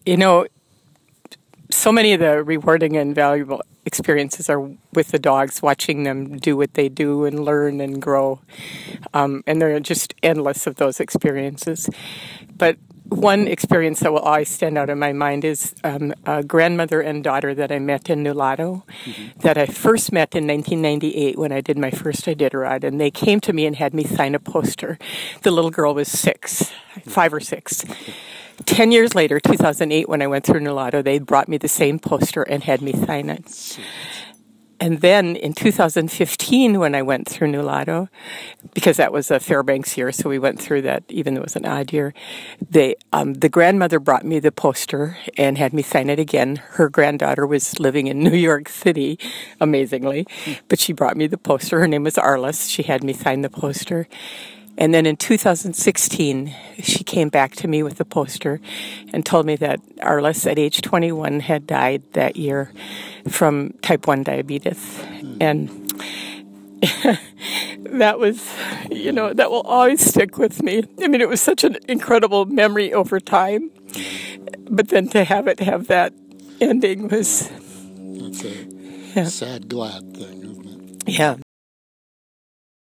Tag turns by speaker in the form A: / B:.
A: You know, so many of the rewarding and valuable experiences are with the dogs, watching them do what they do and learn and grow. And there are just endless of those experiences. But one experience that will always stand out in my mind is a grandmother and daughter that I met in Nulato, that I first met in 1998 when I did my first Iditarod, and they came to me and had me sign a poster. The little girl was 5 or 6. 10 years later, 2008, when I went through Nulato, they brought me the same poster and had me sign it. And then in 2015, when I went through Nulato, because that was a Fairbanks year, so we went through that even though it was an odd year, the grandmother brought me the poster and had me sign it again. Her granddaughter was living in New York City, amazingly, but she brought me the poster. Her name was Arliss. She had me sign the poster. And then in 2016, she came back to me with the poster and told me that Arliss, at age 21, had died that year from type 1 diabetes. And that was, that will always stick with me. I mean, it was such an incredible memory over time. But then to have that ending was...
B: It's a sad, glad thing, isn't it?
A: Yeah.